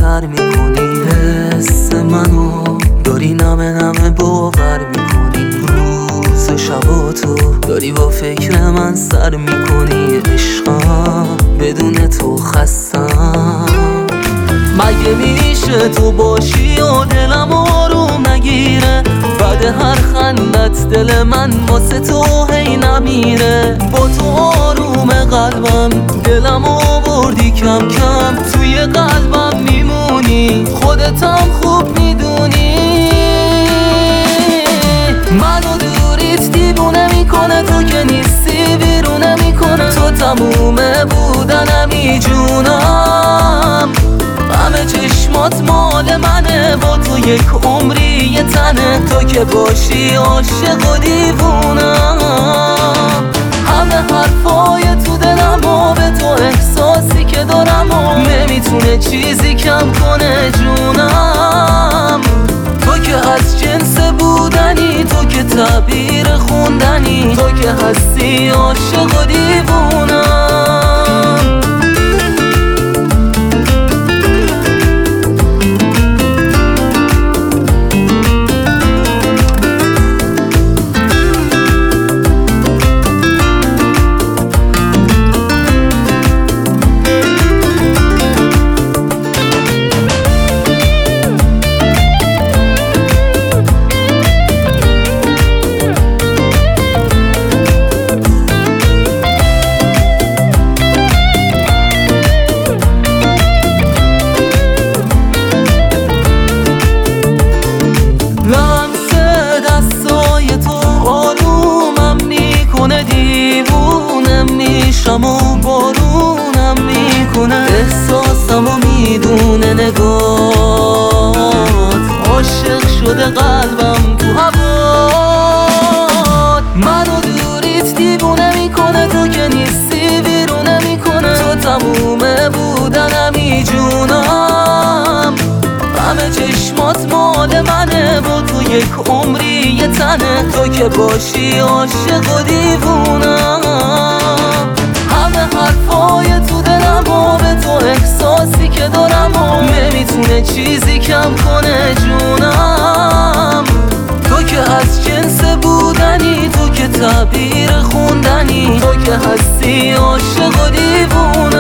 تر میکنی، حس منو داری نمه نمه باور میکنی، روز و شباتو داری با فکر من سر میکنی. عشقم بدون تو خستم، مگه میشه تو باشی و دلم آروم نگیره؟ بعد هر خندت دل من واسه تو هی نمیره. با تو آروم قلبم، دلم آوردی کم کم، توی قلبم میمونی، خودتم خوب میدونی. منو دوریت دیوونه میکنه، تو که نیستی بیرونه میکنه، تو تمومه بودنمی جونم. همه چشمات مال منه، با تو یک عمری یه تنه، تو که باشی عاشق و دیوونم. همه حرفای تو دلم و به تو احساسی که دارم و نمیتونه چیزی کم کنه جونم. تو که از جنس بودنی، تو که تعبیر خوندنی، تو که هستی عاشق و دیوونم. و بارونم میکنه، احساسمو میدونه نگات، عاشق شده قلبم تو هوات. منو دوریت دیوونه میکنه، تو که نیستی بیرونه میکنه، تو تمومه بودنمی جونم. همه چشمات مال منه، با تو یک عمری یه تنه، تو که باشی عاشق و دیوونم. همه حرفای تو دلم و به تو احساسی که دارم و نمیتونه چیزی کم کنه جونم. تو که از جنس بودنی، تو که تعبیر خوندنی، تو که هستی عاشق و دیوونم.